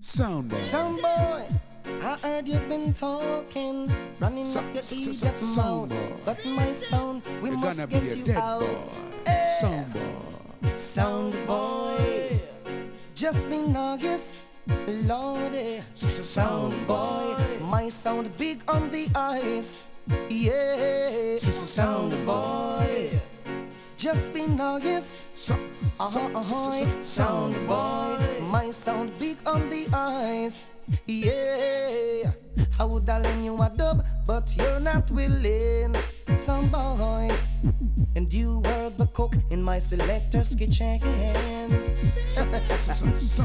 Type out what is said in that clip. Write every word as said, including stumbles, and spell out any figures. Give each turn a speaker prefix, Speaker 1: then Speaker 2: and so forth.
Speaker 1: Sound boy.
Speaker 2: Sound boy, I heard you've been talking, running
Speaker 1: So-
Speaker 2: up your
Speaker 1: so- so-
Speaker 2: idiot
Speaker 1: so-
Speaker 2: mouth.
Speaker 1: sound boy.
Speaker 2: But my sound, we
Speaker 1: You're
Speaker 2: must
Speaker 1: gonna
Speaker 2: get
Speaker 1: be a
Speaker 2: you
Speaker 1: dead
Speaker 2: out.
Speaker 1: boy.
Speaker 2: Eh.
Speaker 1: Sound boy.
Speaker 2: Sound boy, just be nuggets, lordy.
Speaker 1: So- so-
Speaker 2: Sound boy, my sound big on the ice. Yeah,
Speaker 1: So- so-
Speaker 2: sound boy, just be nuggets.
Speaker 1: So-
Speaker 2: Uh-huh,
Speaker 1: so- so-
Speaker 2: uh-huh,
Speaker 1: so-
Speaker 2: sound boy, my sound big on the ice. Yeah, I would have lend you a dub, but you're not willing. Sound boy, and you were the cook in my selector's kitchen.
Speaker 1: so- so- so- so-